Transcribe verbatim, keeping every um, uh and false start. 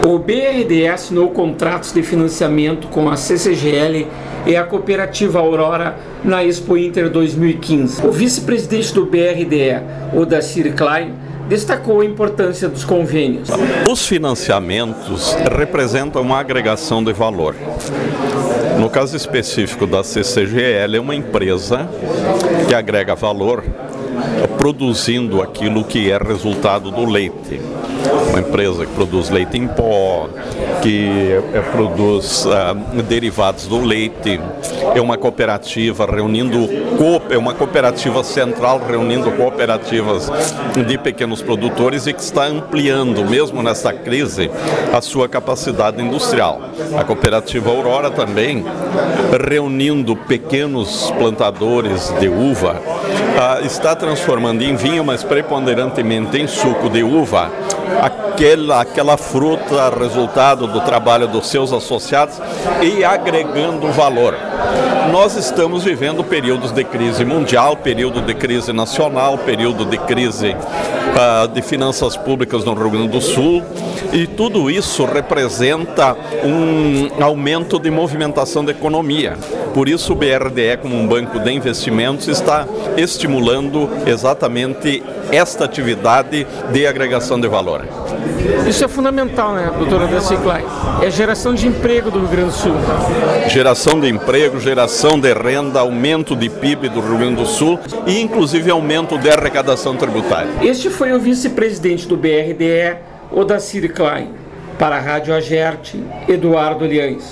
O B R D E assinou contratos de financiamento com a C C G L e a cooperativa Aurora na Expo Inter dois mil e quinze. O vice-presidente do B R D E, Odacir Klein, destacou a importância dos convênios. Os financiamentos representam uma agregação de valor. No caso específico da C C G L, é uma empresa que agrega valor produzindo aquilo que é resultado do leite. Uma empresa que produz leite em pó, que é, produz uh, derivados do leite, é uma cooperativa reunindo, é uma cooperativa central reunindo cooperativas de pequenos produtores e que está ampliando, mesmo nessa crise, a sua capacidade industrial. A cooperativa Aurora também, reunindo pequenos plantadores de uva, uh, está transformando em vinho, mas preponderantemente em suco de uva, aquela, aquela fruta resultado do trabalho dos seus associados e agregando valor. Nós estamos vivendo períodos de crise mundial, período de crise nacional, período de crise uh, de finanças públicas no Rio Grande do Sul, e tudo isso representa um aumento de movimentação da economia. Por isso o B R D E, como um banco de investimentos, está estimulando exatamente esta atividade de agregação de valor. Isso é fundamental, né, doutor Odacir Klein? É a geração de emprego do Rio Grande do Sul. Geração de emprego, geração de renda, aumento de P I B do Rio Grande do Sul e, inclusive, aumento de arrecadação tributária. Este foi o vice-presidente do B R D E, Odacir Klein. Para a Rádio Agerte, Eduardo Liães.